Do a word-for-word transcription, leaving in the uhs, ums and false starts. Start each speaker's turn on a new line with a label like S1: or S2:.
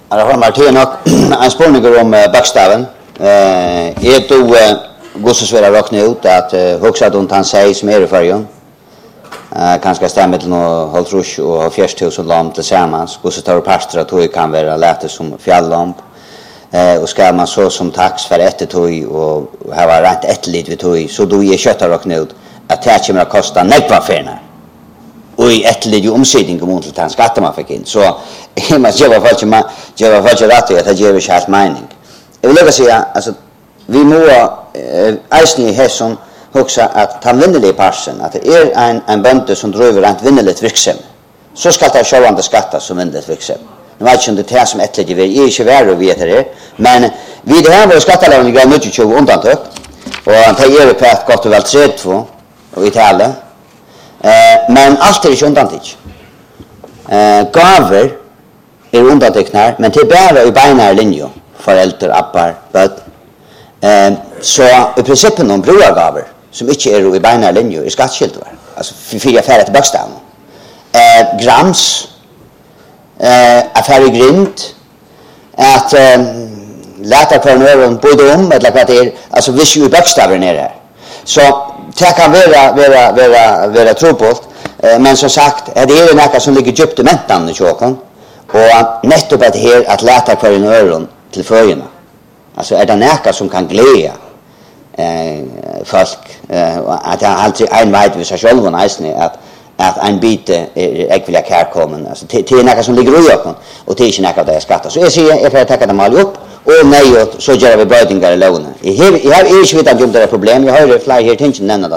S1: Jag har Martin och en spårning om bokstaven. Eh, är då gossesvärda räkna ut att högsta då han säger som är i färjan. Eh, kanske stämmer till något halvtrus och fjärde tusen lam tillsammans. Gosse tar pastor att det kan vara lätt som fjälllamp. Eh, och ska man så som tax för ett tog och ha rätt ett lit vid tog så då är köttar räkna ut att det kommer att kosta nekva färna. Och i ett litet omsättning om till den skatten man fick in. Så man ger vad folk man ger vad folk rätt att det ger ju helt mening. Jag vill lägga säga alltså vi må eisen i hässon också att ta vinnerlig parsen att det är en en bönte som driver rent vinnerligt verksamhet. Så ska det självande skatta som vinnerligt verksamhet. Nu vet jag inte det som ett litet är inte värre att veta det. Men vi det här var skattelagen i mycket tjugo undantag. Och han tar ju på ett gott och väl trettiotvå och i tala. Eh, men allt är inte undantag. Eh, gaver är undantagna, men det är bara i binär linje. Föräldrar, appar, böt. Eh, så i princip någon broagaver som inte är i binär linje är skattskyldiga. Alltså för jag färre till bokstaven. Eh, grams, eh, affär i grind, att eh, läta på en öron både om, eller vad det är, alltså visst ju bokstaven är här. Så det kan vara, vara, vara, vara trobult, eh, men som sagt, det är något som ligger djupt i mentan i kjåken, och nettopp att det här att läta på en öron till följande. Alltså är det något som kan glädja eh, folk, eh, att jag alltid en vet vid sig själv och att att en bit är äckliga kärkommen. Alltså det är något som ligger i öppen och det är inte något där jag skattar. Så jag säger, jag får tacka dem alla upp och nej, så gör vi brödingar i lånen. Jag har inte vitt att det är problem, jag har ju flera här ting nämna dem.